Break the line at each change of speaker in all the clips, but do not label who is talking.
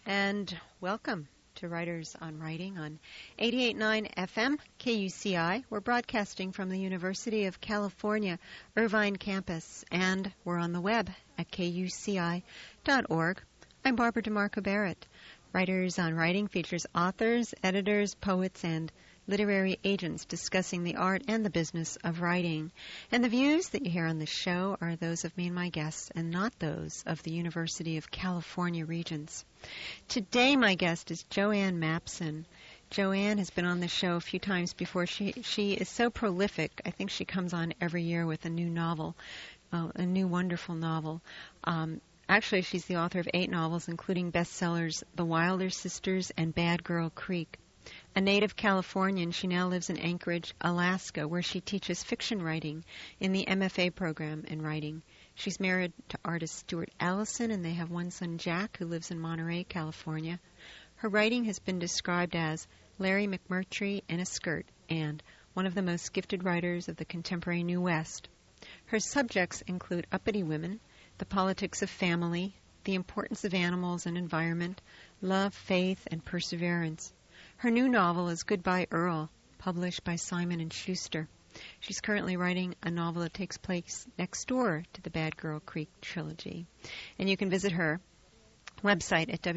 and welcome to Writers on Writing on 88.9 FM KUCI. We're broadcasting from the University of California, Irvine campus, and we're on the web at kuci.org. I'm Barbara DeMarco Barrett. Writers on Writing features authors, editors, poets, and literary agents discussing the art and the business of writing. And the views that you hear on this show are those of me and my guests and not those of the University of California Regents. Today my guest is Joanne Mapson. Joanne has been on the show a few times before. She is so prolific. I think she comes on every year with a new novel, a new wonderful novel. Actually, she's the author of 8 novels, including bestsellers The Wilder Sisters and Bad Girl Creek. A native Californian, she now lives in Anchorage, Alaska, where she teaches fiction writing in the MFA program in writing. She's married to artist Stuart Allison, and they have one son, Jack, who lives in Monterey, California. Her writing has been described as Larry McMurtry in a skirt and one of the most gifted writers of the contemporary New West. Her subjects include uppity women, the politics of family, the importance of animals and environment, love, faith, and perseverance. Her new novel is Goodbye Earl, published by Simon & Schuster. She's currently writing a novel that takes place next door to the Bad Girl Creek trilogy. And you can visit her website at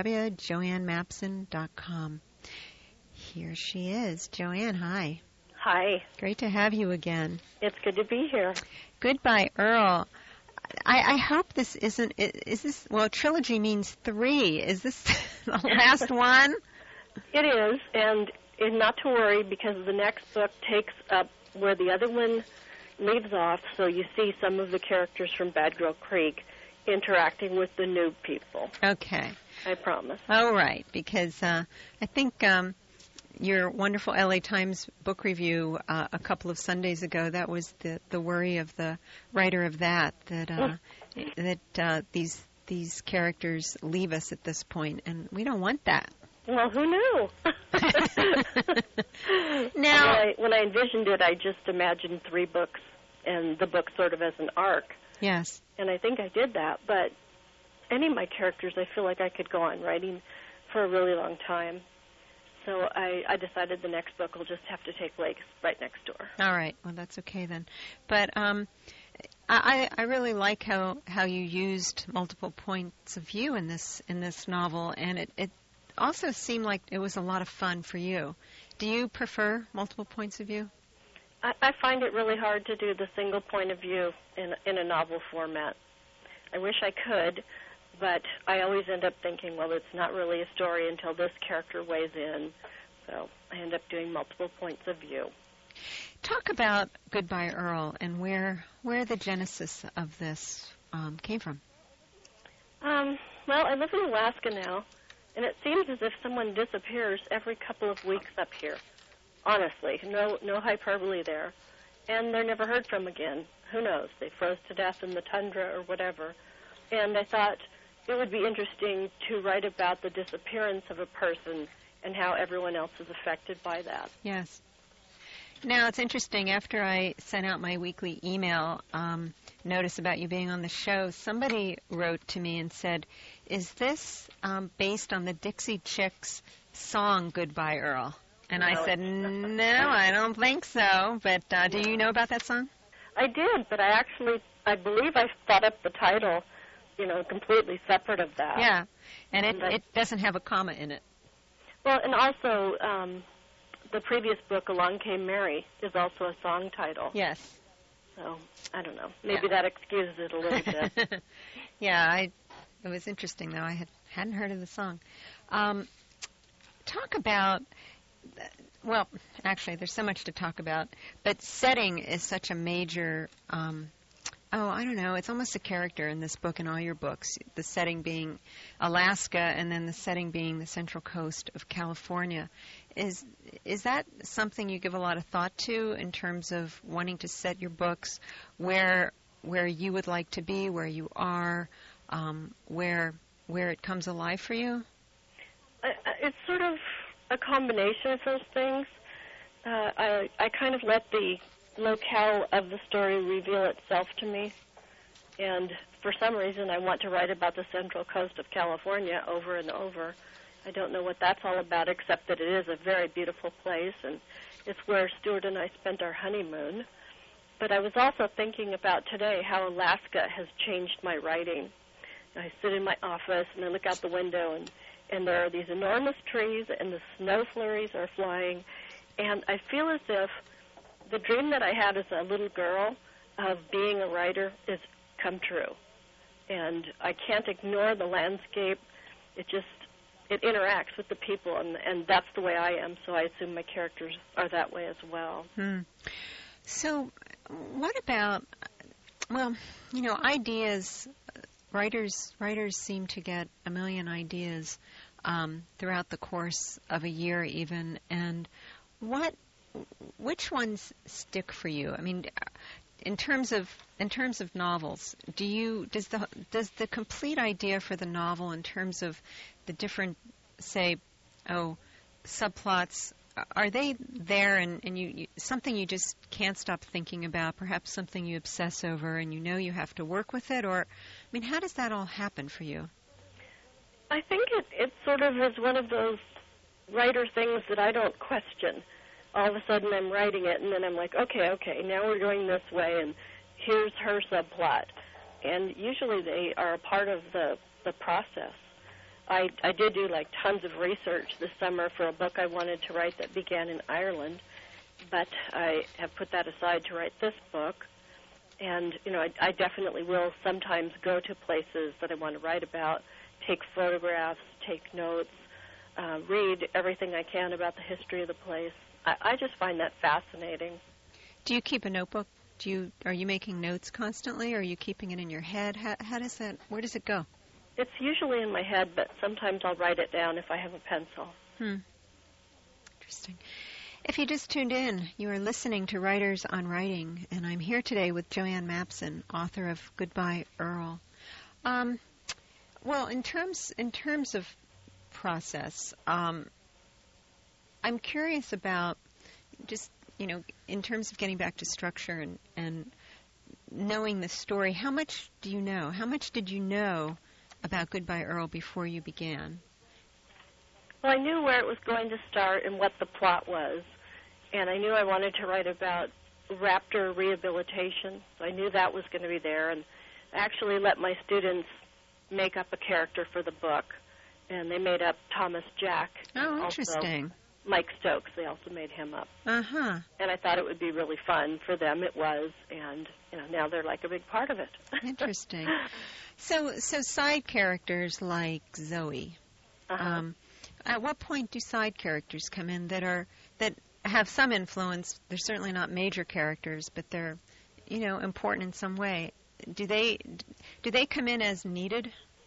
www.joannemapson.com. Here she is. Joanne, hi.
Hi.
Great to have you again.
It's good to be here.
Goodbye Earl. I hope this isn't, well, trilogy means 3. Is this the last one?
It is, and not to worry because the next book takes up where the other one leaves off, so you see some of the characters from Bad Girl Creek interacting with the new people.
Okay.
I promise.
All right, because I think your wonderful LA Times book review a couple of Sundays ago, that was the worry of the writer of that these characters leave us at this point, and we don't want that.
Well, who knew?
Now,
when I envisioned it, I just imagined 3 books and the book sort of as an arc.
Yes.
And I think I did that, but any of my characters, I feel like I could go on writing for a really long time. So I decided the next book will just have to take place right next door.
All right. Well, that's okay then. But I really like how you used multiple points of view in this novel, and it also seemed like it was a lot of fun for you. Do you prefer multiple points of view?
I find it really hard to do the single point of view in a novel format. I wish I could, but I always end up thinking, well, it's not really a story until this character weighs in. So I end up doing multiple points of view.
Talk about Goodbye Earl and where the genesis of this came from.
Well, I live in Alaska now, and it seems as if someone disappears every couple of weeks up here. Honestly, no hyperbole there. And they're never heard from again. Who knows? They froze to death in the tundra or whatever. And I thought it would be interesting to write about the disappearance of a person and how everyone else is affected by that.
Yes. Now, it's interesting. After I sent out my weekly email notice about you being on the show, somebody wrote to me and said, is this based on the Dixie Chicks song Goodbye Earl? And I said, no, I don't think so. But do you know about that song?
I did, but I believe I thought up the title, completely separate of that.
Yeah, and it doesn't have a comma in it.
Well, and also the previous book, Along Came Mary, is also a song title.
Yes.
So, I don't know. Maybe that excuses it a little bit.
Yeah, it was interesting, though. I hadn't heard of the song. Talk about, well, actually, there's so much to talk about, but setting is such a major, I don't know, it's almost a character in this book and all your books, the setting being Alaska and then the setting being the Central Coast of California. Is that something you give a lot of thought to in terms of wanting to set your books where you would like to be, where you are, where it comes alive for you?
It's sort of a combination of those things. I kind of let the locale of the story reveal itself to me. And for some reason, I want to write about the Central Coast of California over and over. I don't know what that's all about, except that it is a very beautiful place, and it's where Stuart and I spent our honeymoon. But I was also thinking about today how Alaska has changed my writing. I sit in my office, and I look out the window, and there are these enormous trees, and the snow flurries are flying, and I feel as if the dream that I had as a little girl of being a writer is come true. And I can't ignore the landscape. It interacts with the people, and that's the way I am, so I assume my characters are that way as well.
So what about, well, ideas, writers seem to get a million ideas throughout the course of a year even, and which ones stick for you? I mean, in terms of novels, does the complete idea for the novel in terms of the different, say, subplots, are they there and you something you just can't stop thinking about, perhaps something you obsess over and you have to work with it? Or, I mean, how does that all happen for you?
I think it sort of is one of those writer things that I don't question. All of a sudden I'm writing it, and then I'm like, okay, now we're going this way, and here's her subplot. And usually they are a part of the process. I did do like tons of research this summer for a book I wanted to write that began in Ireland, but I have put that aside to write this book. And, I definitely will sometimes go to places that I want to write about, take photographs, take notes, read everything I can about the history of the place. I just find that fascinating.
Do you keep a notebook? Are you making notes constantly, or are you keeping it in your head? How does that? Where does it go?
It's usually in my head, but sometimes I'll write it down if I have a pencil.
Interesting. If you just tuned in, you are listening to Writers on Writing, and I'm here today with Joanne Mapson, author of Goodbye, Earl. Well, in terms of process, I'm curious about just, in terms of getting back to structure and knowing the story, how much do you know? How much did you know about Goodbye, Earl before you began?
Well, I knew where it was going to start and what the plot was, and I knew I wanted to write about raptor rehabilitation, so I knew that was going to be there, and I actually let my students make up a character for the book, and they made up Thomas Jack.
Oh, interesting.
Also Mike Stokes, they also made him up.
Uh-huh.
And I thought it would be really fun for them. It was, and now they're like a big part of it.
Interesting. So side characters like Zoe.
Uh-huh.
At what point do side characters come in that have some influence? They're certainly not major characters, but they're, important in some way. Do they come in as needed?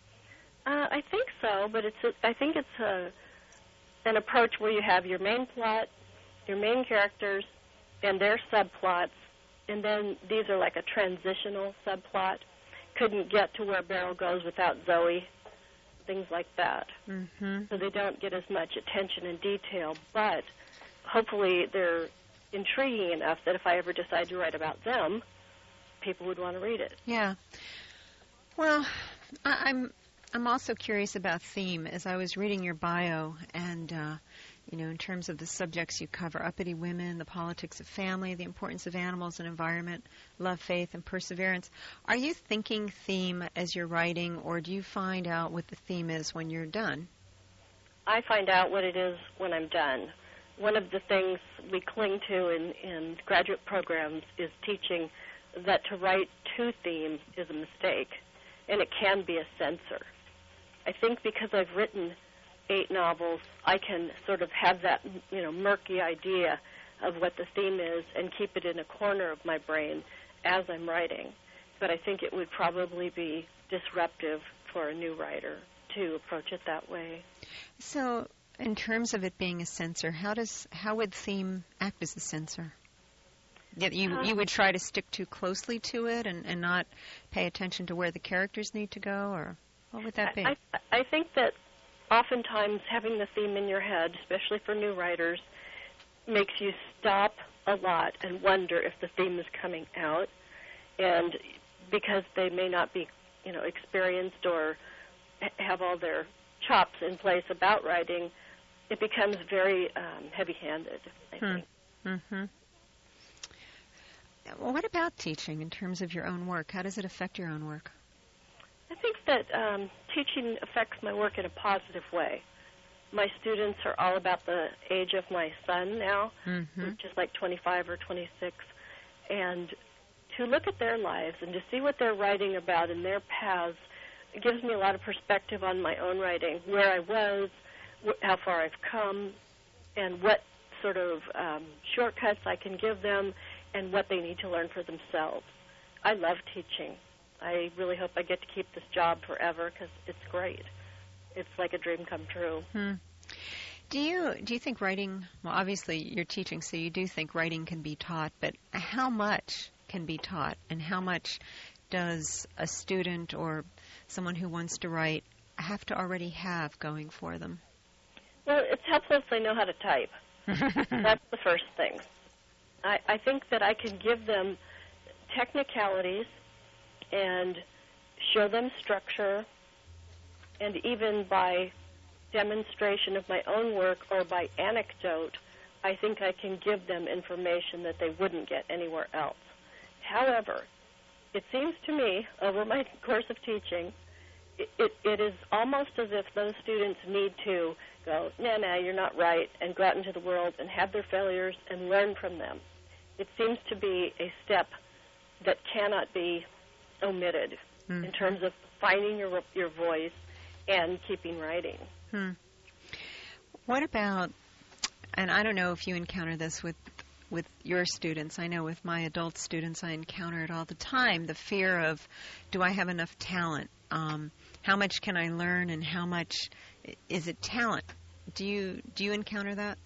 I think so, but I think it's an approach where you have your main plot, your main characters, and their subplots, and then these are like a transitional subplot. Couldn't get to where Beryl goes without Zoe, things like that.
Mm-hmm.
So they don't get as much attention and detail, but hopefully they're intriguing enough that if I ever decide to write about them, people would want to read it.
Yeah. Well, I'm also curious about theme. As I was reading your bio, and in terms of the subjects you cover, uppity women, the politics of family, the importance of animals and environment, love, faith, and perseverance. Are you thinking theme as you're writing, or do you find out what the theme is when you're done?
I find out what it is when I'm done. One of the things we cling to in graduate programs is teaching that to write to theme is a mistake, and it can be a censor. I think because I've written 8 novels, I can sort of have that, murky idea of what the theme is and keep it in a corner of my brain as I'm writing. But I think it would probably be disruptive for a new writer to approach it that way.
So, in terms of it being a censor, how would theme act as a censor? That you would try to stick too closely to it and not pay attention to where the characters need to go, or what would that be?
I think that oftentimes having the theme in your head, especially for new writers, makes you stop a lot and wonder if the theme is coming out. And because they may not be, experienced or have all their chops in place about writing, it becomes very heavy-handed, I think.
Mm-hmm. Well, what about teaching in terms of your own work? How does it affect your own work?
I think that teaching affects my work in a positive way. My students are all about the age of my son now, which is like 25 or 26, and to look at their lives and to see what they're writing about in their paths, it gives me a lot of perspective on my own writing, where I was, how far I've come, and what sort of shortcuts I can give them and what they need to learn for themselves. I love teaching. I really hope I get to keep this job forever because it's great. It's like a dream come true.
Do you think writing, well, obviously you're teaching, so you do think writing can be taught, but how much can be taught, and how much does a student or someone who wants to write have to already have going for them?
Well, it's helpful if they know how to type. That's the first thing. I think that I can give them technicalities and show them structure, and even by demonstration of my own work or by anecdote, I think I can give them information that they wouldn't get anywhere else. However, it seems to me, over my course of teaching, it is almost as if those students need to go, nah, you're not right, and go out into the world and have their failures and learn from them. It seems to be a step that cannot be omitted in terms of finding your voice and keeping writing.
What about, and I don't know if you encounter this with your students. I know with my adult students I encounter it all the time, the fear of, do I have enough talent? How much can I learn, and how much is it talent? Do you encounter that?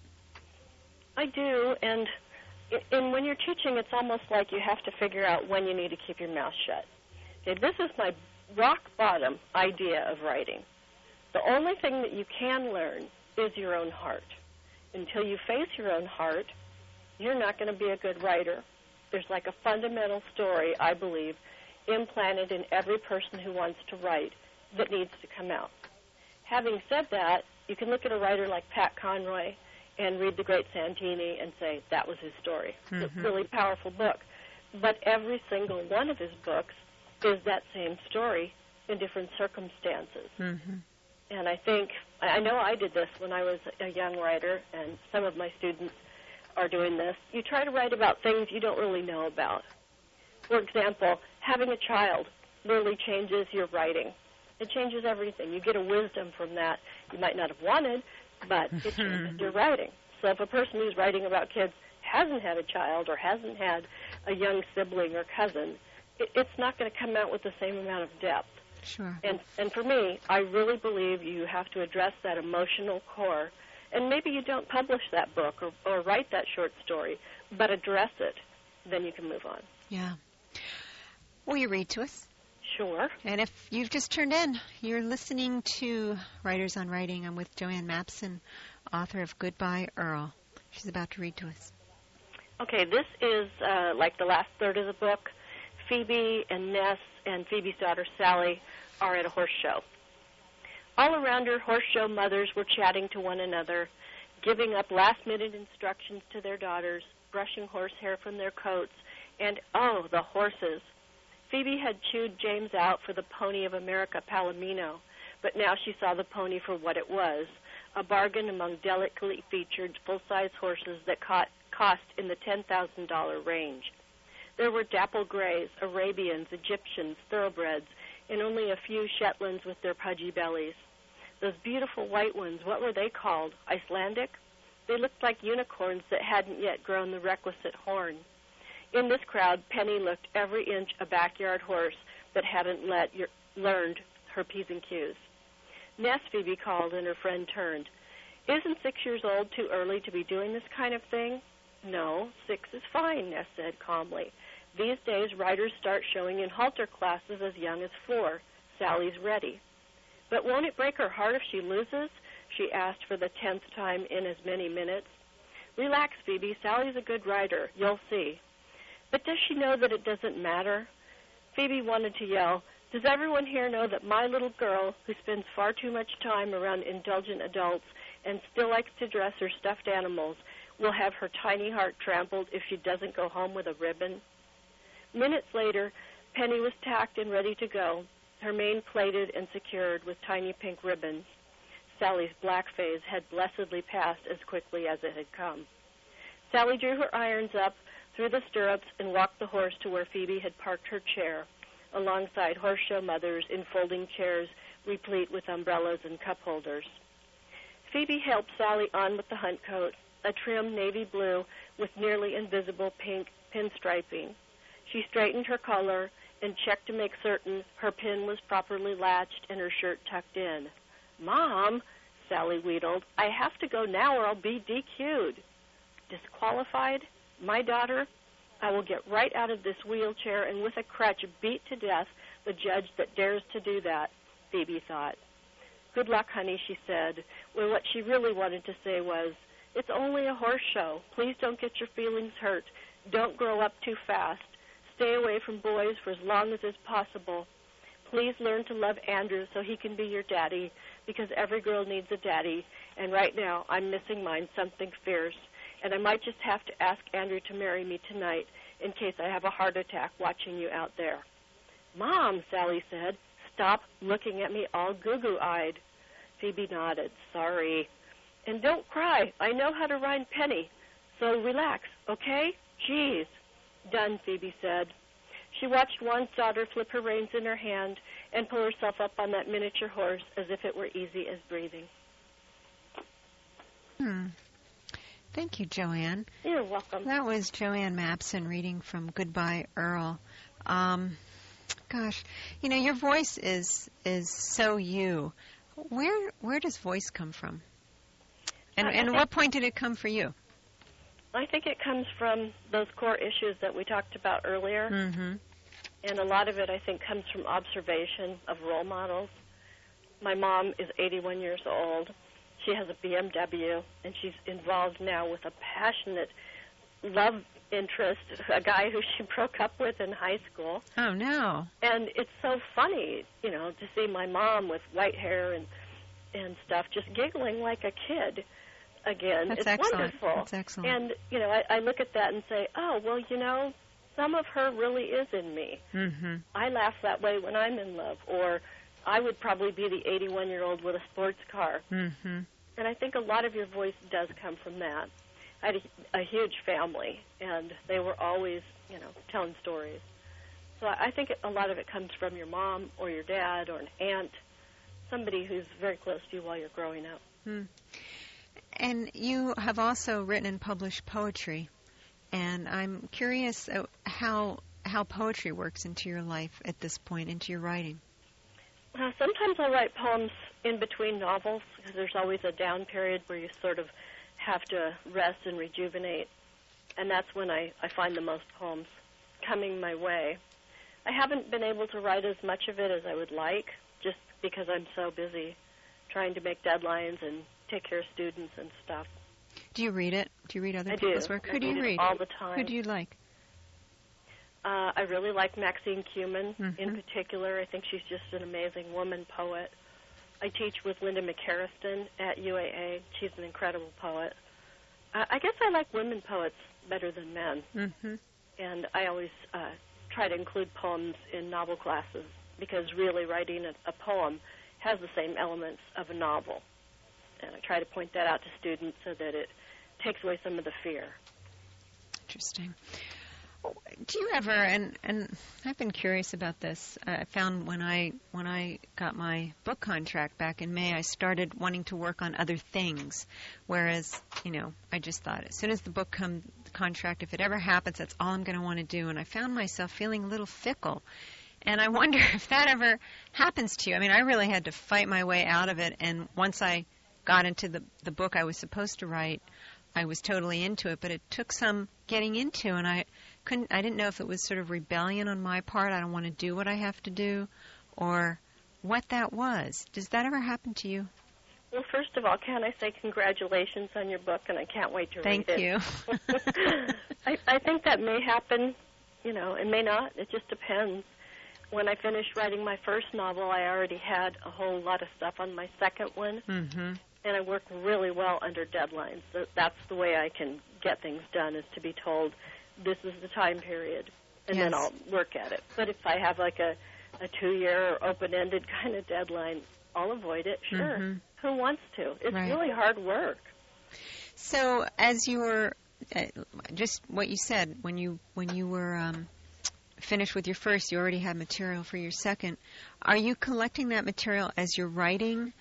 I do, and when you're teaching, it's almost like you have to figure out when you need to keep your mouth shut. Okay, this is my rock-bottom idea of writing. The only thing that you can learn is your own heart. Until you face your own heart, you're not going to be a good writer. There's like a fundamental story, I believe, implanted in every person who wants to write that needs to come out. Having said that, you can look at a writer like Pat Conroy and read The Great Santini and say, that was his story. It's a really powerful book. But every single one of his books is that same story in different circumstances. And I know I did this when I was a young writer, and some of my students are doing this. You try to write about things you don't really know about. For example, having a child really changes your writing. It changes everything. You get a wisdom from that you might not have wanted, but it changes your writing. So if a person who's writing about kids hasn't had a child or hasn't had a young sibling or cousin, it's not going to come out with the same amount of depth.
Sure.
And for me, I really believe you have to address that emotional core. And maybe you don't publish that book or write that short story, but address it. Then you can move on.
Yeah. Will you read to us?
Sure.
And if you've just turned in, you're listening to Writers on Writing. I'm with Joanne Mapson, author of Goodbye, Earl. She's about to read to us.
Okay, this is like the last third of the book. Phoebe and Ness and Phoebe's daughter Sally are at a horse show. All around her, horse show mothers were chatting to one another, giving up last-minute instructions to their daughters, brushing horsehair from their coats, and, oh, the horses. Phoebe had chewed James out for the Pony of America Palomino, but now she saw the pony for what it was, a bargain among delicately featured full-size horses that cost in the $10,000 range. There were dapple grays, Arabians, Egyptians, thoroughbreds, and only a few Shetlands with their pudgy bellies. Those beautiful white ones, what were they called? Icelandic? They looked like unicorns that hadn't yet grown the requisite horn. In this crowd, Penny looked every inch a backyard horse that hadn't learned her P's and Q's. Ness, Phoebe called, and her friend turned. Isn't 6 years old too early to be doing this kind of thing? No, 6 is fine, Ness said calmly. These days, riders start showing in halter classes as young as 4. Sally's ready. But won't it break her heart if she loses? She asked for the 10th time in as many minutes. Relax, Phoebe. Sally's a good rider. You'll see. But does she know that it doesn't matter? Phoebe wanted to yell, "Does everyone here know that my little girl, who spends far too much time around indulgent adults and still likes to dress her stuffed animals, will have her tiny heart trampled if she doesn't go home with a ribbon?" Minutes later, Penny was tacked and ready to go, her mane plaited and secured with tiny pink ribbons. Sally's black phase had blessedly passed as quickly as it had come. Sally drew her irons up through the stirrups and walked the horse to where Phoebe had parked her chair, alongside horse show mothers in folding chairs replete with umbrellas and cup holders. Phoebe helped Sally on with the hunt coat, a trim navy blue with nearly invisible pink pinstriping. She straightened her collar and checked to make certain her pin was properly latched and her shirt tucked in. "Mom," Sally wheedled, "I have to go now or I'll be DQ'd." "Disqualified? My daughter? I will get right out of this wheelchair and with a crutch beat to death the judge that dares to do that," Phoebe thought. "Good luck, honey," she said, when what she really wanted to say was, "It's only a horse show. Please don't get your feelings hurt. Don't grow up too fast. Stay away from boys for as long as is possible. Please learn to love Andrew so he can be your daddy, because every girl needs a daddy, and right now I'm missing mine something fierce, and I might just have to ask Andrew to marry me tonight in case I have a heart attack watching you out there." "Mom," Sally said, "stop looking at me all goo-goo-eyed." Phoebe nodded. "Sorry. And don't cry. I know how to ride Penny. So relax, okay? Geez." "Done," Phoebe said. She watched Juan's daughter flip her reins in her hand and pull herself up on that miniature horse as if it were easy as breathing.
Thank you, Joanne.
You're welcome.
That was Joanne Mapson reading from Goodbye, Earl. Gosh, you know, your voice is so you. Where does voice come from? And at what point did it come for you?
I think it comes from those core issues that we talked about earlier.
Mm-hmm.
And a lot of it, I think, comes from observation of role models. My mom is 81 years old. She has a BMW, and she's involved now with a passionate love interest, a guy who she broke up with in high school.
Oh, no.
And it's so funny, you know, to see my mom with white hair and stuff just giggling like a kid again.
That's
it's
excellent.
wonderful.
That's excellent.
And, you know, I look at that and say, oh, well, you know, some of her really is in me.
Mm-hmm.
I laugh that way when I'm in love, or I would probably be the 81-year-old with a sports car.
Mm-hmm.
And I think a lot of your voice does come from that. I had a huge family, and they were always, you know, telling stories. So I think a lot of it comes from your mom or your dad or an aunt, somebody who's very close to you while you're growing up.
Mm. And you have also written and published poetry, and I'm curious how poetry works into your life at this point, into your writing.
Sometimes I write poems in between novels because there's always a down period where you sort of have to rest and rejuvenate, and that's when I find the most poems coming my way. I haven't been able to write as much of it as I would like, just because I'm so busy trying to make deadlines and take care of students and stuff.
Do you read it? Do you read other
I
people's
do.
work?
I
Who do you read?
all the time.
Who do you like?
I really like Maxine Kumin
Mm-hmm.
in particular. I think she's just an amazing woman poet. I teach with Linda McCarriston at UAA. She's an incredible poet. I guess I like women poets better than men.
Mm-hmm.
And I always try to include poems in novel classes because really writing a poem has the same elements of a novel. And I try to point that out to students so that it takes away some of the fear.
Interesting. Do you ever, and I've been curious about this, I found when I got my book contract back in May, I started wanting to work on other things, whereas, you know, I just thought as soon as the book contract, if it ever happens, that's all I'm going to want to do, and I found myself feeling a little fickle, and I wonder if that ever happens to you. I mean, I really had to fight my way out of it, and once I got into the book I was supposed to write, I was totally into it, but it took some getting into, and I didn't know if it was sort of rebellion on my part. I don't want to do what I have to do, or what that was. Does that ever happen to you?
Well, first of all, can I say congratulations on your book, and I can't wait to read it.
Thank you.
I think that may happen, you know, it may not. It just depends. when I finished writing my first novel, I already had a whole lot of stuff on my second one,
Mm-hmm.
and I work really well under deadlines. That's the way I can get things done, is to be told, this is the time period, and
Yes.
then I'll work at it. But if I have like a 2-year or open-ended kind of deadline, I'll avoid it, sure.
Mm-hmm.
Who wants to? It's
Right.
really hard work.
So, as you were, just what you said, when you were finished with your first, you already had material for your second. Are you collecting that material as you're writing,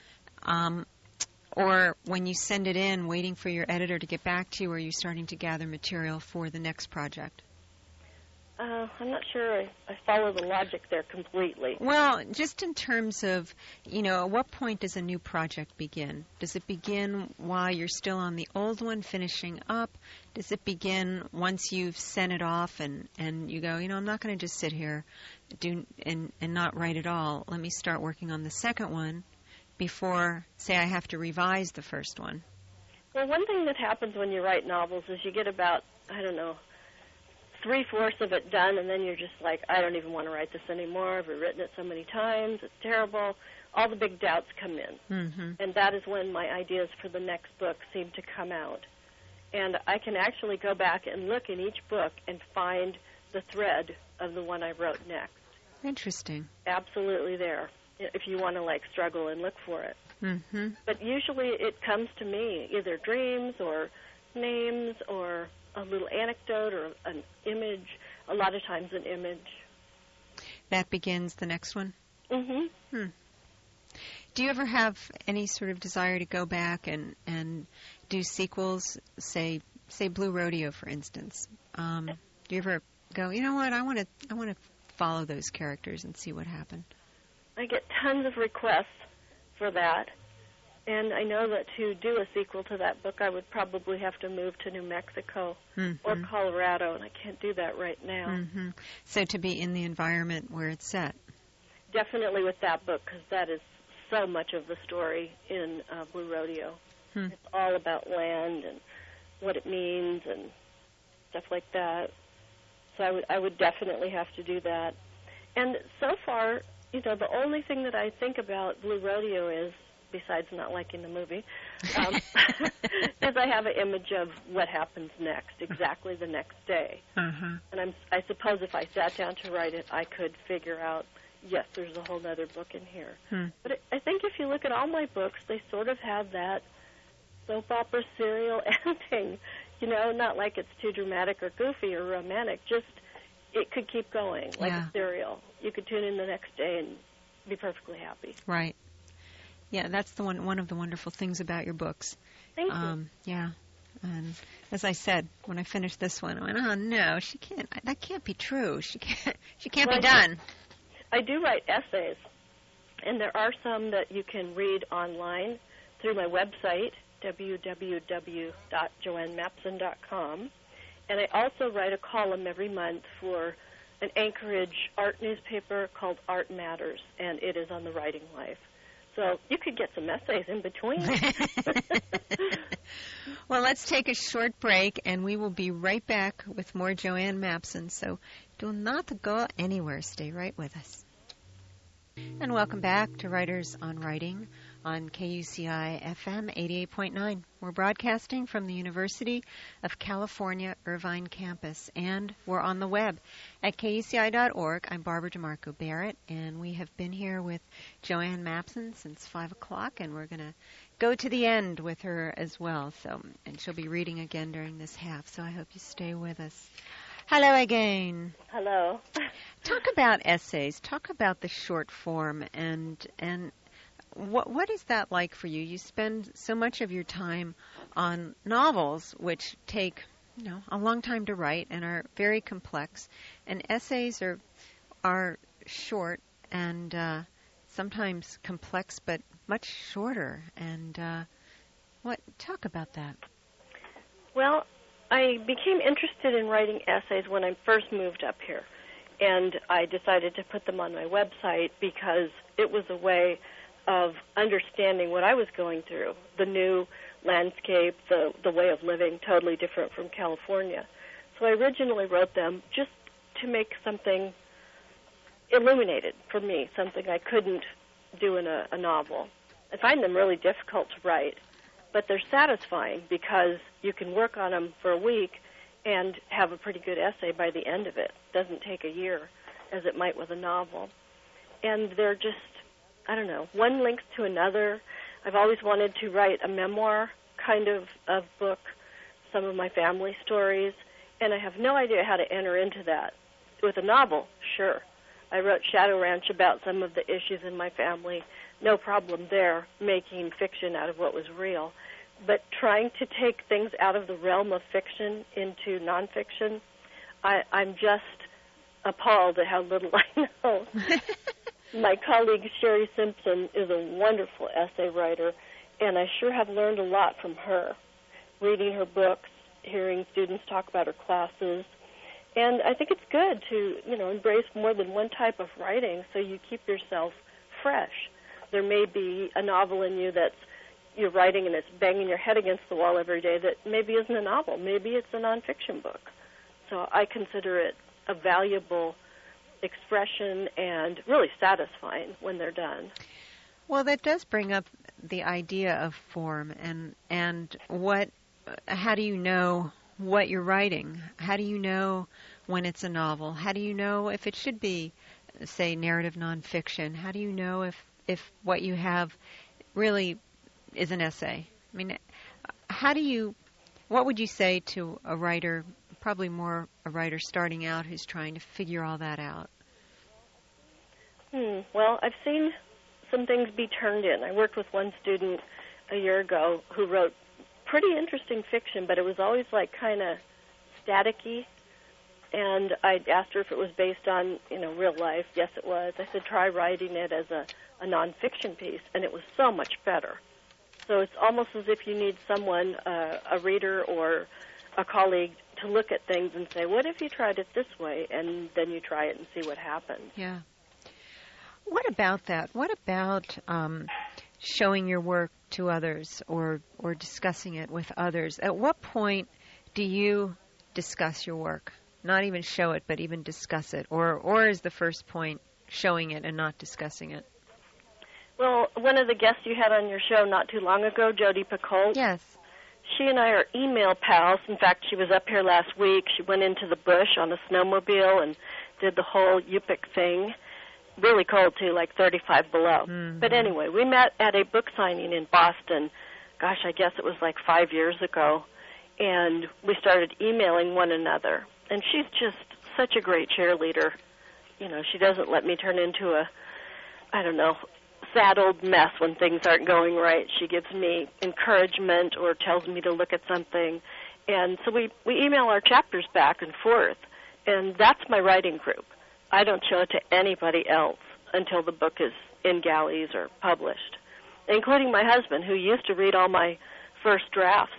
or when you send it in, waiting for your editor to get back to you, or are you starting to gather material for the next project?
I'm not sure I follow the logic there completely.
Well, just in terms of, at what point does a new project begin? Does it begin while you're still on the old one finishing up? Does it begin once you've sent it off and you go, I'm not going to just sit here and not write at all. Let me start working on the second one before, say, I have to revise the first one.
Well, one thing that happens when you write novels is you get about, 3/4 of it done, and then you're just like, I don't even want to write this anymore. I've written it so many times. It's terrible. All the big doubts come in.
Mm-hmm.
And that is when my ideas for the next book seem to come out. And I can actually go back and look in each book and find the thread of the one I wrote next.
Interesting.
Absolutely there, if you want to, struggle and look for it.
Mm-hmm.
But usually it comes to me, either dreams or names or a little anecdote or an image, a lot of times an image.
That begins the next one?
Mm-hmm.
Do you ever have any sort of desire to go back and do sequels, say Blue Rodeo, for instance? Do you ever go, you know what, I want to follow those characters and see what happened?
I get tons of requests for that. And I know that to do a sequel to that book, I would probably have to move to New Mexico or Colorado, and I can't do that right now.
Mm-hmm. So to be in the environment where it's set.
Definitely with that book, because that is so much of the story in Blue Rodeo. It's all about land and what it means and stuff like that. So I would definitely have to do that. And so far, the only thing that I think about Blue Rodeo is, besides not liking the movie, is I have an image of what happens next, exactly the next day.
Uh-huh.
And I suppose if I sat down to write it, I could figure out, yes, there's a whole other book in here. But I think if you look at all my books, they sort of have that soap opera serial ending. Not like it's too dramatic or goofy or romantic, just it could keep going like a serial. You could tune in the next day and be perfectly happy.
Right. Yeah, that's one of the wonderful things about your books.
Thank you.
Yeah. And as I said, when I finished this one, I went, oh no, she can't. That can't be true. She can't be done.
I do write essays, and there are some that you can read online through my website, www.joannemapson.com. And I also write a column every month for an Anchorage art newspaper called Art Matters, and it is on the writing life. So you could get some essays in between.
Well, let's take a short break, and we will be right back with more Joanne Mapson. So do not go anywhere. Stay right with us. And welcome back to Writers on Writing on KUCI FM 88.9. We're broadcasting from the University of California, Irvine campus, and we're on the web at KUCI.org. I'm Barbara DeMarco Barrett, and we have been here with Joanne Mapson since 5 o'clock, and we're going to go to the end with her as well. And she'll be reading again during this half, so I hope you stay with us. Hello again.
Hello.
Talk about essays. Talk about the short form, and what is that like for you? You spend so much of your time on novels, which take a long time to write and are very complex, and essays are short and sometimes complex, but much shorter. And talk about that.
Well, I became interested in writing essays when I first moved up here, and I decided to put them on my website because it was a way of understanding what I was going through, the new landscape, the way of living, totally different from California. So I originally wrote them just to make something illuminated for me, something I couldn't do in a novel. I find them really difficult to write, but they're satisfying because you can work on them for a week and have a pretty good essay by the end of it. It doesn't take a year, as it might with a novel. And they're just, I don't know, one links to another. I've always wanted to write a memoir kind of book, some of my family stories, and I have no idea how to enter into that. With a novel, sure. I wrote Shadow Ranch about some of the issues in my family. No problem there, making fiction out of what was real. But trying to take things out of the realm of fiction into nonfiction, I'm just appalled at how little I know. My colleague Sherry Simpson is a wonderful essay writer, and I sure have learned a lot from her, reading her books, hearing students talk about her classes. And I think it's good to, embrace more than one type of writing so you keep yourself fresh. There may be a novel in you that's you're writing and it's banging your head against the wall every day that maybe isn't a novel. Maybe it's a nonfiction book. So I consider it a valuable expression and really satisfying when they're done.
Well, that does bring up the idea of form and how do you know what you're writing? How do you know when it's a novel? How do you know if it should be, say, narrative nonfiction? How do you know if what you have really is an essay? I mean, what would you say to a writer, probably more a writer starting out who's trying to figure all that out?
Well, I've seen some things be turned in. I worked with one student a year ago who wrote pretty interesting fiction, but it was always like kind of staticky. And I asked her if it was based on, real life. Yes, it was. I said, try writing it as a nonfiction piece, and it was so much better. So it's almost as if you need someone, a reader or a colleague, to look at things and say, what if you tried it this way? And then you try it and see what happens.
Yeah. What about that? What about showing your work to others or discussing it with others? At what point do you discuss your work? Not even show it, but even discuss it? Or is the first point showing it and not discussing it?
Well, one of the guests you had on your show not too long ago, Jodi Picoult.
Yes.
She and I are email pals. In fact, she was up here last week. She went into the bush on a snowmobile and did the whole Yupik thing. Really cold, too, like 35 below. Mm-hmm. But anyway, we met at a book signing in Boston. Gosh, I guess it was like 5 years ago. And we started emailing one another. And she's just such a great cheerleader. She doesn't let me turn into a, sad old mess when things aren't going right. She gives me encouragement or tells me to look at something. And so we email our chapters back and forth. And that's my writing group. I don't show it to anybody else until the book is in galleys or published, including my husband, who used to read all my first drafts.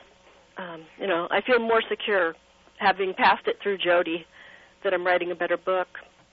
I feel more secure having passed it through Jodi that I'm writing a better book.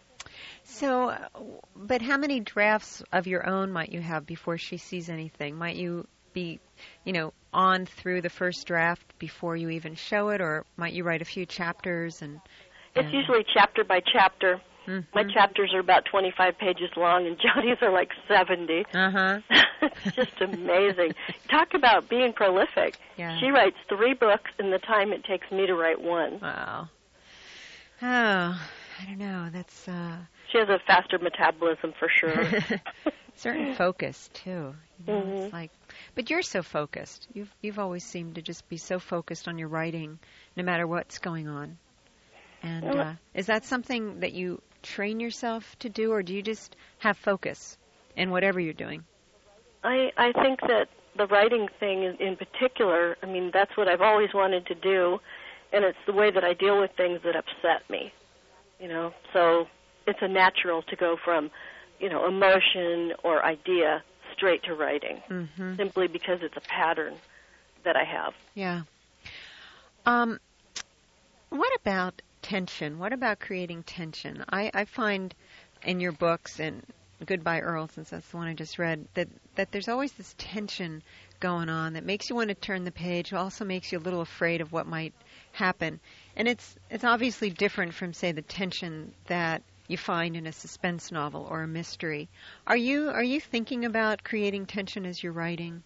So, but how many drafts of your own might you have before she sees anything? Might you be, on through the first draft before you even show it, or might you write a few chapters?
It's usually chapter by chapter. Mm-hmm. My chapters are about 25 pages long, and Jodi's are like 70. Uh-huh. It's just amazing. Talk about being prolific.
Yeah.
She writes 3 books in the time it takes me to write one.
Wow. Oh, I don't know. That's...
She has a faster metabolism for sure.
Certain focus, too.
Mm-hmm.
It's like, but you're so focused. You've always seemed to just be so focused on your writing, no matter what's going on. And is that something that you train yourself to do, or do you just have focus in whatever you're doing?
I think that the writing thing in particular, that's what I've always wanted to do, and it's the way that I deal with things that upset me, So it's a natural to go from, emotion or idea straight to writing, simply because it's a pattern that I have.
Yeah. What about tension? What about creating tension? I find in your books, and Goodbye Earl, since that's the one I just read, that there's always this tension going on that makes you want to turn the page, also makes you a little afraid of what might happen. And it's obviously different from, say, the tension that you find in a suspense novel or a mystery. Are you thinking about creating tension as you're writing,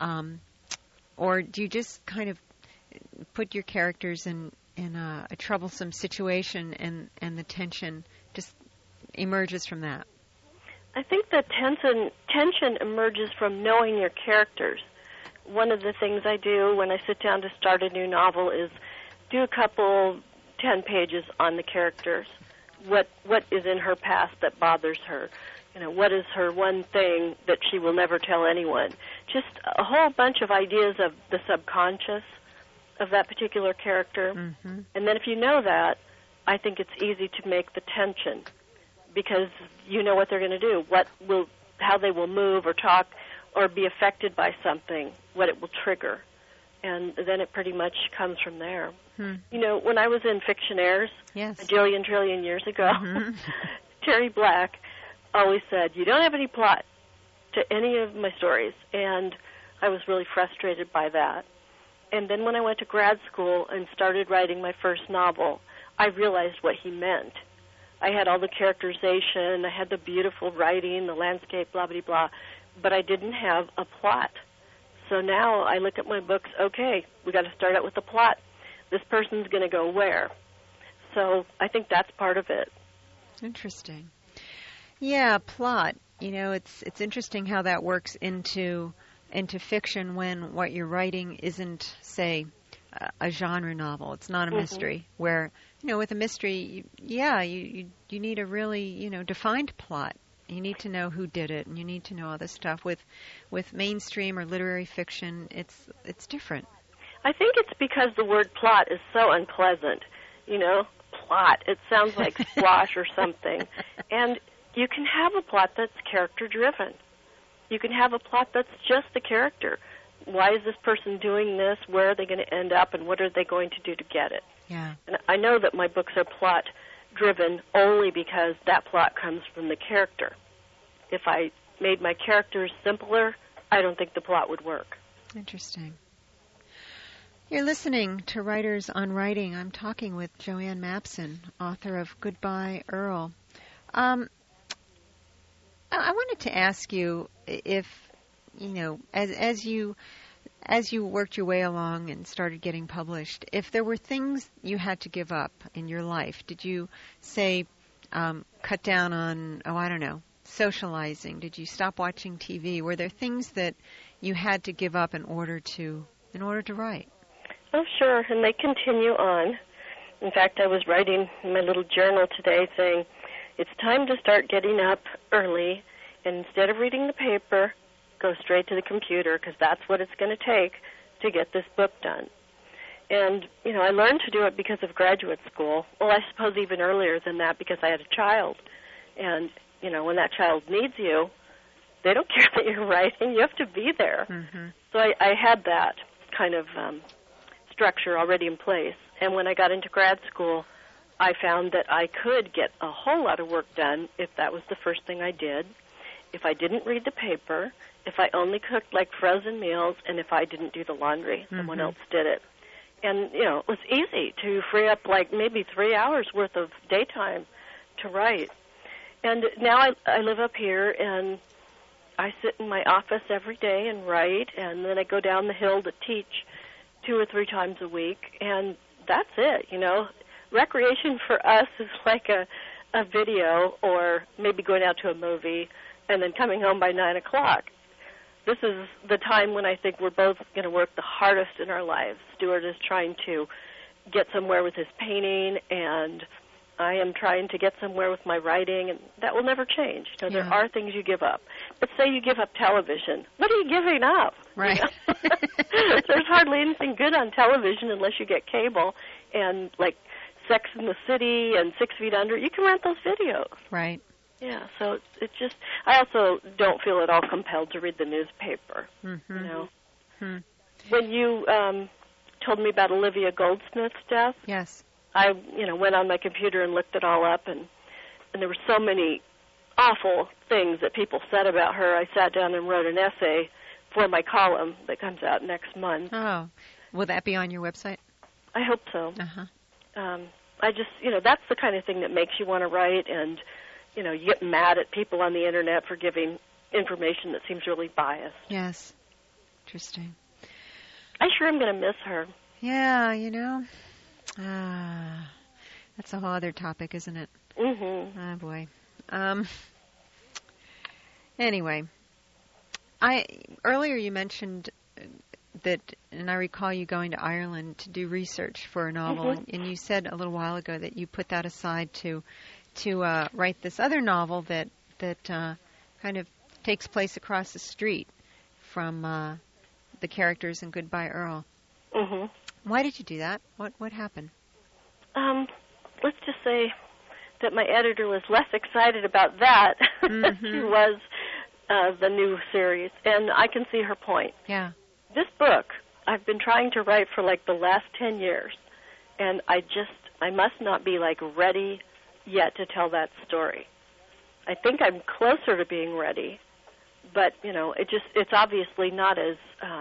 or do you just kind of put your characters in a troublesome situation and the tension just emerges from that?
I think the tension emerges from knowing your characters. One of the things I do when I sit down to start a new novel is do a couple 10 pages on the characters. What is in her past that bothers her? What is her one thing that she will never tell anyone? Just a whole bunch of ideas of the subconscious of that particular character.
Mm-hmm.
And then if you know that, I think it's easy to make the tension because you know what they're going to do, how they will move or talk or be affected by something, what it will trigger. And then it pretty much comes from there. When I was in Fictionaires,
yes,
a jillion trillion years ago,
mm-hmm.
Terry Black always said, you don't have any plot to any of my stories. And I was really frustrated by that. And then when I went to grad school and started writing my first novel, I realized what he meant. I had all the characterization, I had the beautiful writing, the landscape, blah, blah, blah, but I didn't have a plot. So now I look at my books, okay, we got to start out with a plot. This person's going to go where? So I think that's part of it.
Interesting. Yeah, plot. It's interesting how that works into fiction when what you're writing isn't, say, a genre novel. It's not a mystery. Where with a mystery, you need a really defined plot. You need to know who did it, and you need to know all this stuff. With mainstream or literary fiction, it's different.
I think it's because the word plot is so unpleasant. Plot. It sounds like squash or something. And you can have a plot that's character-driven. You can have a plot that's just the character. Why is this person doing this? Where are they going to end up? And what are they going to do to get it?
Yeah.
And I know that my books are plot-driven only because that plot comes from the character. If I made my characters simpler, I don't think the plot would work.
Interesting. You're listening to Writers on Writing. I'm talking with Joanne Mapson, author of Goodbye, Earl. I wanted to ask you if, as you worked your way along and started getting published, if there were things you had to give up in your life, did you, say, cut down on, socializing? Did you stop watching TV? Were there things that you had to give up in order to write?
Oh, sure, and they continue on. In fact, I was writing in my little journal today saying, it's time to start getting up early, and instead of reading the paper, go straight to the computer, because that's what it's going to take to get this book done. And, I learned to do it because of graduate school. Well, I suppose even earlier than that because I had a child. And, when that child needs you, they don't care that you're writing. You have to be there.
Mm-hmm.
So I had that kind of structure already in place. And when I got into grad school, I found that I could get a whole lot of work done if that was the first thing I did, if I didn't read the paper, if I only cooked like frozen meals, and if I didn't do the laundry. Someone else did it. And, it was easy to free up like maybe 3 hours worth of daytime to write. And now I live up here, and I sit in my office every day and write, and then I go down the hill to teach 2 or 3 times a week, and that's it, Recreation for us is like a video or maybe going out to a movie and then coming home by 9 o'clock. This is the time when I think we're both going to work the hardest in our lives. Stuart is trying to get somewhere with his painting, and I am trying to get somewhere with my writing, and that will never change. There are things you give up. But say you give up television. What are you giving up?
Right.
There's hardly anything good on television unless you get cable, and like Sex in the City and 6 Feet Under, you can rent those videos.
Right.
Yeah, so it's just, I also don't feel at all compelled to read the newspaper, When you told me about Olivia Goldsmith's death,
yes,
I, went on my computer and looked it all up, and there were so many awful things that people said about her. I sat down and wrote an essay for my column that comes out next month.
Oh, will that be on your website?
I hope so.
Uh-huh.
I just, that's the kind of thing that makes you want to write, and, you get mad at people on the Internet for giving information that seems really biased.
Yes. Interesting.
I sure am going to miss her.
Yeah, that's a whole other topic, isn't it?
Mm-hmm.
Oh, boy. Anyway, earlier you mentioned that, and I recall you going to Ireland to do research for a novel,
Mm-hmm.
and you said a little while ago that you put that aside to write this other novel that kind of takes place across the street from the characters in Goodbye Earl.
Mm-hmm.
Why did you do that? What happened?
Let's just say that my editor was less excited about that than she was the new series, and I can see her point.
Yeah.
This book I've been trying to write for like the last 10 years, and I must not be like ready yet to tell that story. I think I'm closer to being ready, but it's obviously not as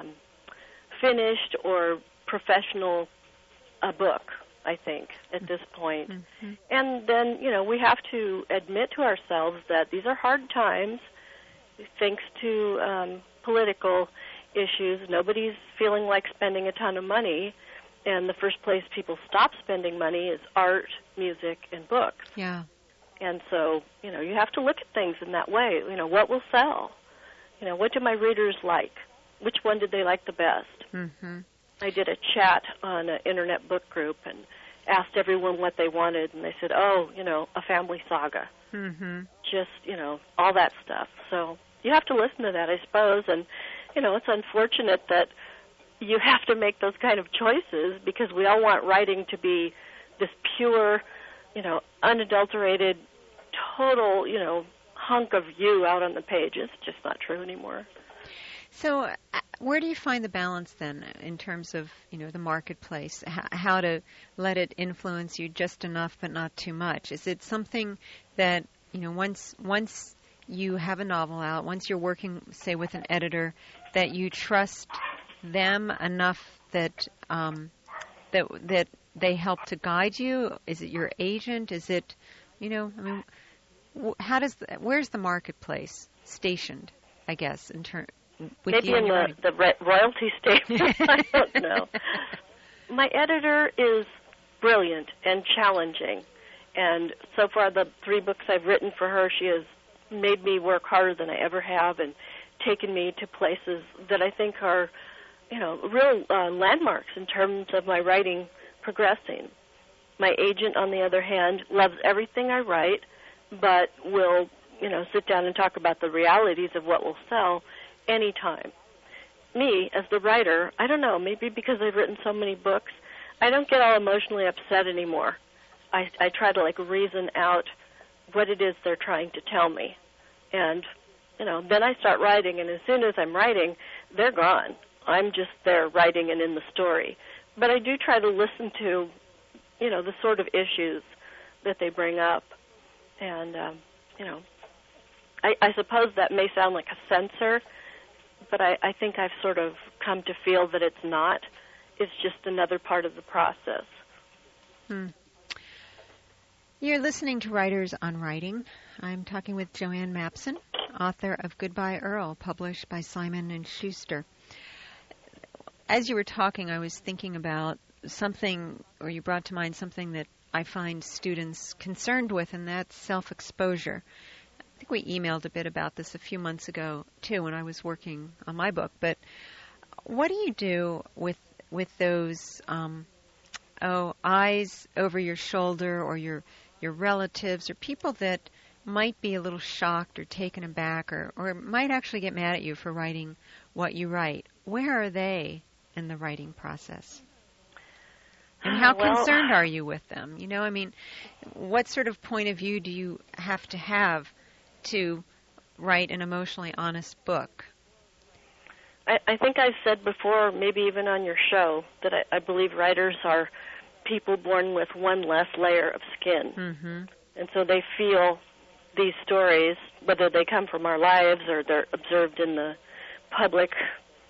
finished or professional a book, I think, at this point.
Mm-hmm.
And then, we have to admit to ourselves that these are hard times, thanks to political issues. Nobody's feeling like spending a ton of money, and the first place people stop spending money is art, music, and books.
Yeah.
And so, you have to look at things in that way. What will sell? What do my readers like? Which one did they like the best?
Mm-hmm.
I did a chat on an internet book group and asked everyone what they wanted, and they said, a family saga.
Mm-hmm.
Just, all that stuff. So you have to listen to that, I suppose, and, it's unfortunate that you have to make those kind of choices because we all want writing to be this pure, unadulterated, total, hunk of you out on the page. It's just not true anymore.
So where do you find the balance then in terms of, the marketplace, how to let it influence you just enough but not too much? Is it something that, once you have a novel out, once you're working, say, with an editor, that you trust them enough that that they help to guide you? Is it your agent? Is it, where's the marketplace stationed, I guess, in turn?
Maybe in the royalty statement. I don't know. My editor is brilliant and challenging, and so far the 3 books I've written for her, she has made me work harder than I ever have and taken me to places that I think are, real landmarks in terms of my writing progressing. My agent, on the other hand, loves everything I write, but will, sit down and talk about the realities of what will sell anytime. Me, as the writer, I don't know, maybe because I've written so many books, I don't get all emotionally upset anymore. I try to, reason out what it is they're trying to tell me. And, then I start writing, and as soon as I'm writing, they're gone. I'm just there writing and in the story. But I do try to listen to, the sort of issues that they bring up. And, I suppose that may sound like a censor, but I think I've sort of come to feel that it's not. It's just another part of the process.
You're listening to Writers on Writing. I'm talking with Joanne Mapson, author of Goodbye Earl, published by Simon & Schuster. As you were talking, I was thinking about something, or you brought to mind something that I find students concerned with, and that's self-exposure. I think we emailed a bit about this a few months ago, too, when I was working on my book. But what do you do with those eyes over your shoulder, or your relatives, or people that might be a little shocked or taken aback, or might actually get mad at you for writing what you write? Where are they in the writing process? And how concerned are you with them? What sort of point of view do you have to write an emotionally honest book?
I think I've said before, maybe even on your show, that I believe writers are people born with one less layer of skin.
Mm-hmm.
And so they feel these stories, whether they come from our lives or they're observed in the public,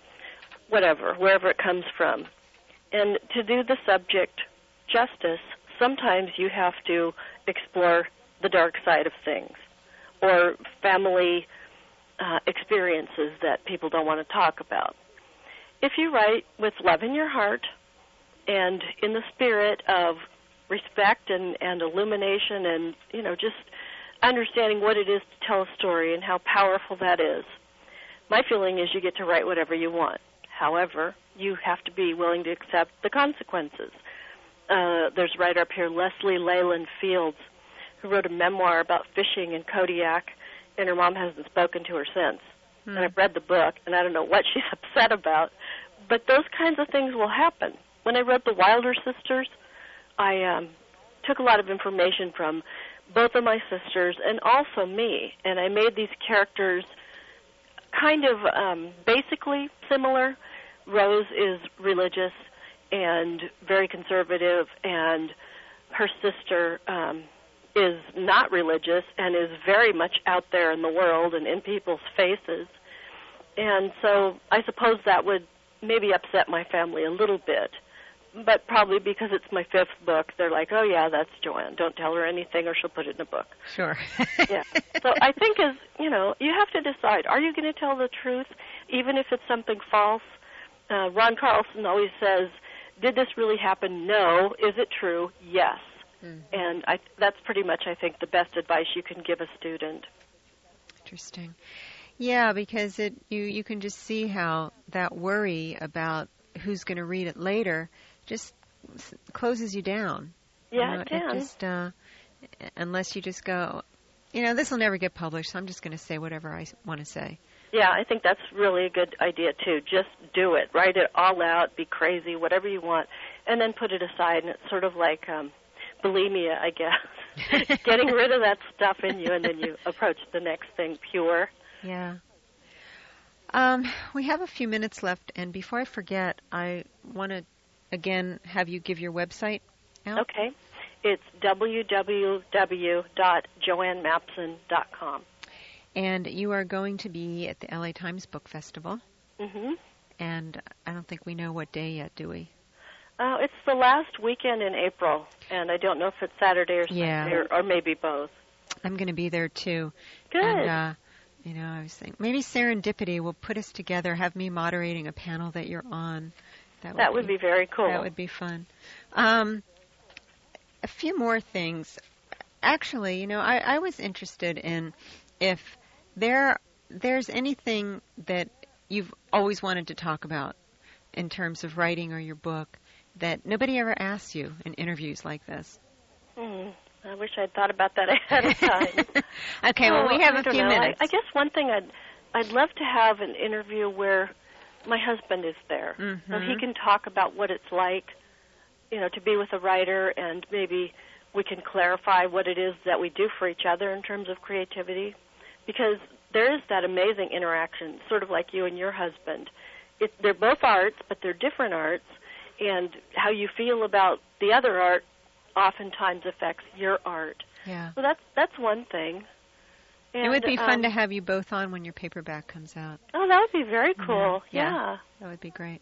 whatever, wherever it comes from. And to do the subject justice, sometimes you have to explore the dark side of things or family experiences that people don't want to talk about. If you write with love in your heart and in the spirit of respect and illumination and, just understanding what it is to tell a story and how powerful that is, my feeling is you get to write whatever you want. However, you have to be willing to accept the consequences. There's a writer up here, Leslie Leyland Fields, who wrote a memoir about fishing in Kodiak, and her mom hasn't spoken to her since. And I've read the book, and I don't know what she's upset about, but those kinds of things will happen. When I wrote The Wilder Sisters, I took a lot of information from both of my sisters and also me, and I made these characters kind of basically similar. Rose is religious and very conservative, and her sister is not religious and is very much out there in the world and in people's faces. And so I suppose that would maybe upset my family a little bit, but probably because it's my fifth book, they're like, oh, yeah, that's Joanne. Don't tell her anything or she'll put it in a book.
Sure.
Yeah. So I think you have to decide, are you going to tell the truth, even if it's something false? Ron Carlson always says, did this really happen? No. Is it true? Yes. Mm-hmm. And that's pretty much, I think, the best advice you can give a student.
Interesting. Yeah, because you can just see how that worry about who's going to read it later just closes you down.
Yeah, it can.
It just, unless you just go, this will never get published, so I'm just going to say whatever I want to say.
Yeah, I think that's really a good idea, too. Just do it. Write it all out. Be crazy, whatever you want, and then put it aside. And it's sort of like bulimia, I guess. Getting rid of that stuff in you, and then you approach the next thing pure.
Yeah. We have a few minutes left, and before I forget, I want to, again, have you give your website out.
Okay. It's www.joannemapson.com.
And you are going to be at the LA Times Book Festival.
Mm-hmm.
And I don't think we know what day yet, do we?
It's the last weekend in April, and I don't know if it's Saturday or Sunday or maybe both.
I'm going to be there, too.
Good.
And, I was thinking, maybe serendipity will put us together, have me moderating a panel that you're on.
That would be very cool.
That would be fun. A few more things. Actually, I was interested in if there's anything that you've always wanted to talk about in terms of writing or your book that nobody ever asks you in interviews like this.
I wish I'd thought about that ahead of time.
Okay, well, we have a few minutes.
I guess one thing I'd love to have an interview where my husband is there, so he can talk about what it's like, to be with a writer, and maybe we can clarify what it is that we do for each other in terms of creativity, because there is that amazing interaction, sort of like you and your husband. They're both arts, but they're different arts, and how you feel about the other art oftentimes affects your art.
Yeah.
So that's one thing. And,
it would be fun to have you both on when your paperback comes out.
Oh, that would be very cool. Yeah.
That would be great.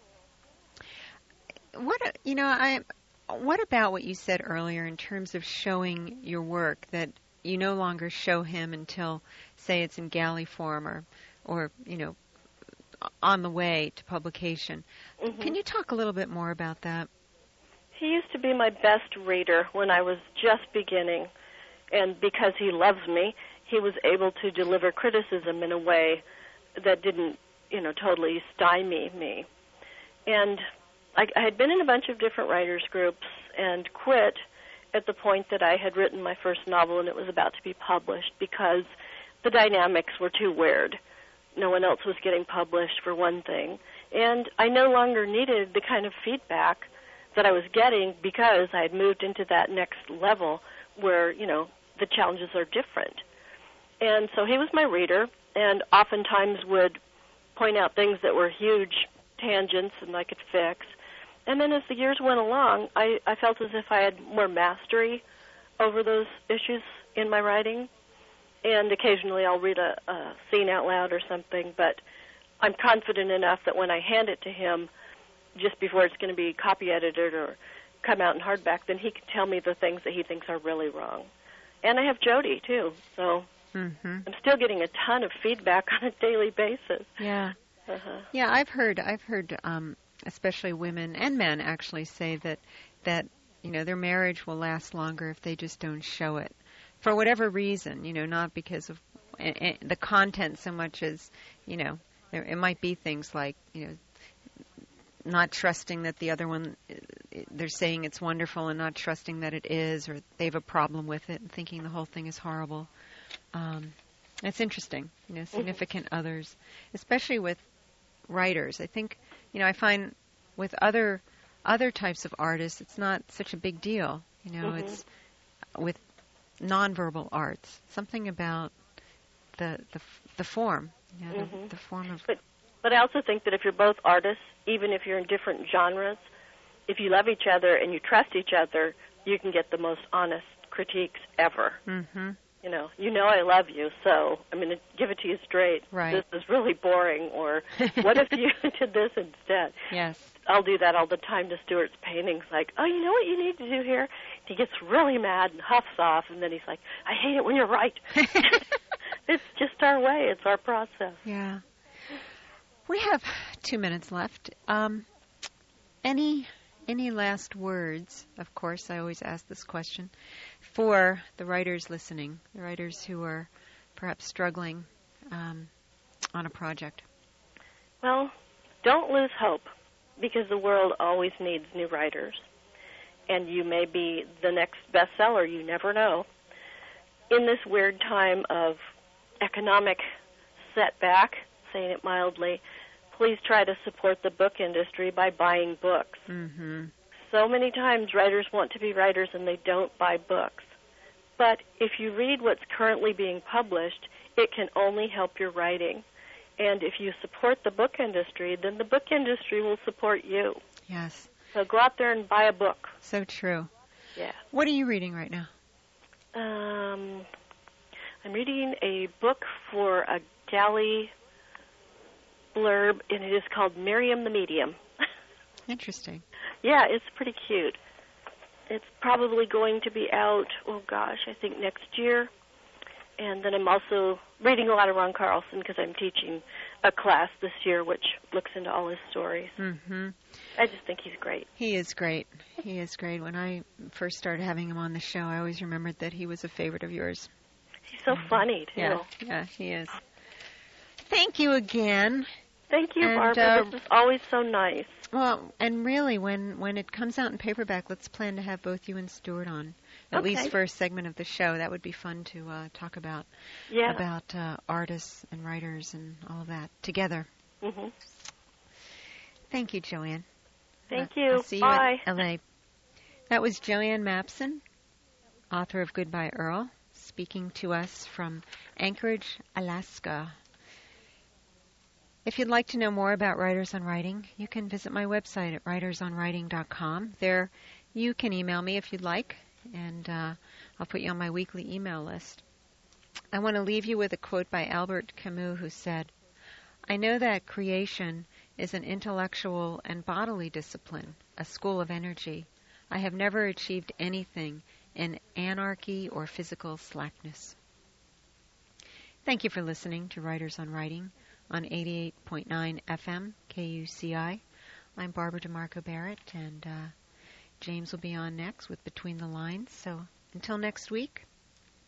What about what you said earlier in terms of showing your work, that you no longer show him until, say, it's in galley form or on the way to publication. Mm-hmm. Can you talk a little bit more about that?
He used to be my best reader when I was just beginning, and because he loves me, he was able to deliver criticism in a way that didn't, totally stymie me. And I had been in a bunch of different writers' groups and quit at the point that I had written my first novel and it was about to be published because the dynamics were too weird. No one else was getting published, for one thing. And I no longer needed the kind of feedback that I was getting because I had moved into that next level where, the challenges are different. And so he was my reader and oftentimes would point out things that were huge tangents and I could fix. And then as the years went along, I felt as if I had more mastery over those issues in my writing. And occasionally I'll read a scene out loud or something, but I'm confident enough that when I hand it to him, just before it's going to be copy edited or come out in hardback, then he can tell me the things that he thinks are really wrong. And I have Jody, too, so I'm still getting a ton of feedback on a daily basis.
Yeah. Yeah, I've heard, especially women and men actually say that their marriage will last longer if they just don't show it for whatever reason. Not because of the content so much as it might be things like not trusting that the other one, they're saying it's wonderful and not trusting that it is, or they have a problem with it and thinking the whole thing is horrible. It's interesting, significant others, especially with writers. I think, I find with other types of artists, it's not such a big deal. It's with nonverbal arts, something about the form, the form of.
But I also think that if you're both artists, even if you're in different genres, if you love each other and you trust each other, you can get the most honest critiques ever.
Mm-hmm.
I love you, so I'm going to give it to you straight.
Right.
This is really boring, or what if you did this instead?
Yes.
I'll do that all the time to Stuart's paintings, like, oh, you know what you need to do here? He gets really mad and huffs off, and then he's like, I hate it when you're right. It's just our way. It's our process.
Yeah. We have 2 minutes left. Any last words? Of course, I always ask this question for the writers listening, the writers who are perhaps struggling on a project.
Well, don't lose hope, because the world always needs new writers. And you may be the next bestseller. You never know. In this weird time of economic setback, saying it mildly, please try to support the book industry by buying books.
Mm-hmm.
So many times writers want to be writers and they don't buy books. But if you read what's currently being published, it can only help your writing. And if you support the book industry, then the book industry will support you.
Yes.
So go out there and buy a book.
So true.
Yeah.
What are you reading right now?
I'm reading a book for a galley blurb, and it is called Miriam the Medium.
Interesting.
Yeah, it's pretty cute. It's probably going to be out, I think next year. And then I'm also reading a lot of Ron Carlson because I'm teaching a class this year which looks into all his stories.
Mm-hmm.
I just think he's great.
He is great. He is great. When I first started having him on the show, I always remembered that he was a favorite of yours.
He's so funny, too.
Yeah, he is. Thank you again.
Thank you, Barbara. This is always so nice.
Well, and really, when it comes out in paperback, let's plan to have both you and Stuart on, at least for a segment of the show. That would be fun to talk about artists and writers and all of that together.
Mm-hmm.
Thank you, Joanne.
Thank you.
I'll see you
Bye.
at LA. That was Joanne Mapson, author of Goodbye Earl, speaking to us from Anchorage, Alaska. If you'd like to know more about Writers on Writing, you can visit my website at writersonwriting.com. There you can email me if you'd like, and I'll put you on my weekly email list. I want to leave you with a quote by Albert Camus, who said, "I know that creation is an intellectual and bodily discipline, a school of energy. I have never achieved anything in anarchy or physical slackness." Thank you for listening to Writers on Writing on 88.9 FM KUCI. I'm Barbara DeMarco Barrett, and James will be on next with Between the Lines. So until next week,